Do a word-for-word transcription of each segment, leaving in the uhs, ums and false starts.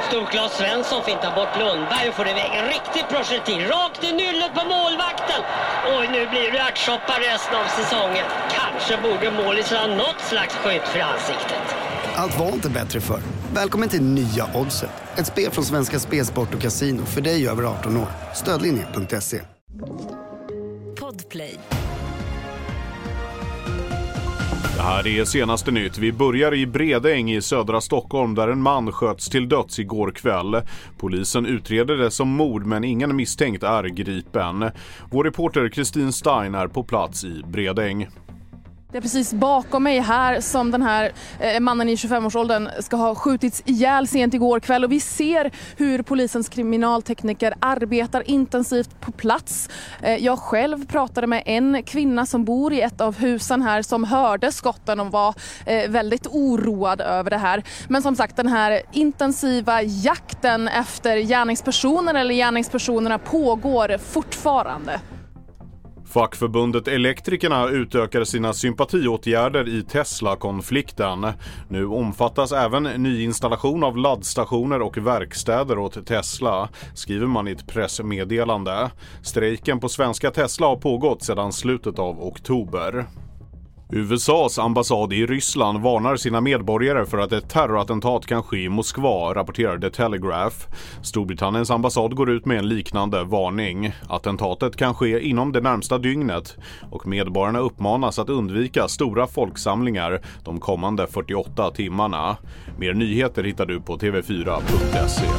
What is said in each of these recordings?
Stod Claes Svensson fintar bort Lundberg och får iväg en riktig projektil rakt i nyllet på målvakten. Oj, nu blir det ärtsoppa resten av säsongen. Kanske borde målis ha något slags skydd för ansiktet. Allt var inte bättre för. Välkommen till Nya Oddset. Ett spel från Svenska Spelsport och Casino för dig över arton år. Stödlinje punkt se. Podplay. Det här är senaste nytt. Vi börjar i Bredäng i södra Stockholm där en man sköts till döds igår kväll. Polisen utreder det som mord men ingen misstänkt är gripen. Vår reporter Kristin Stein är på plats i Bredäng. Det är precis bakom mig här som den här eh, mannen i tjugofemårsåldern ska ha skjutits ihjäl sent igår kväll. Och vi ser hur polisens kriminaltekniker arbetar intensivt på plats. Eh, jag själv pratade med en kvinna som bor i ett av husen här som hörde skotten och var eh, väldigt oroad över det här. Men som sagt, den här intensiva jakten efter gärningspersoner eller gärningspersonerna pågår fortfarande. Fackförbundet Elektrikerna utökar sina sympatiåtgärder i Tesla-konflikten. Nu omfattas även nyinstallation av laddstationer och verkstäder åt Tesla, skriver man i ett pressmeddelande. Strejken på svenska Tesla har pågått sedan slutet av oktober. U S A:s ambassad i Ryssland varnar sina medborgare för att ett terrorattentat kan ske i Moskva, rapporterar The Telegraph. Storbritanniens ambassad går ut med en liknande varning. Attentatet kan ske inom det närmsta dygnet och medborgarna uppmanas att undvika stora folksamlingar de kommande fyrtioåtta timmarna. Mer nyheter hittar du på t v fyra punkt se.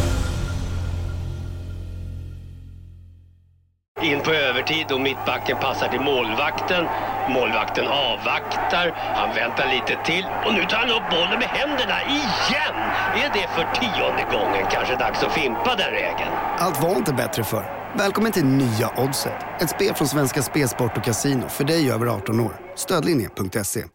In på övertid och mittbacken passar till målvakten. Målvakten avvaktar. Han väntar lite till. Och nu tar han upp bollen med händerna igen. Är det för tionde gången kanske dags att fimpa den regeln? Allt var inte bättre för. Välkommen till Nya Oddset. Ett spel från Svenska Spelsport och Casino för dig över arton år. Stödlinje punkt se.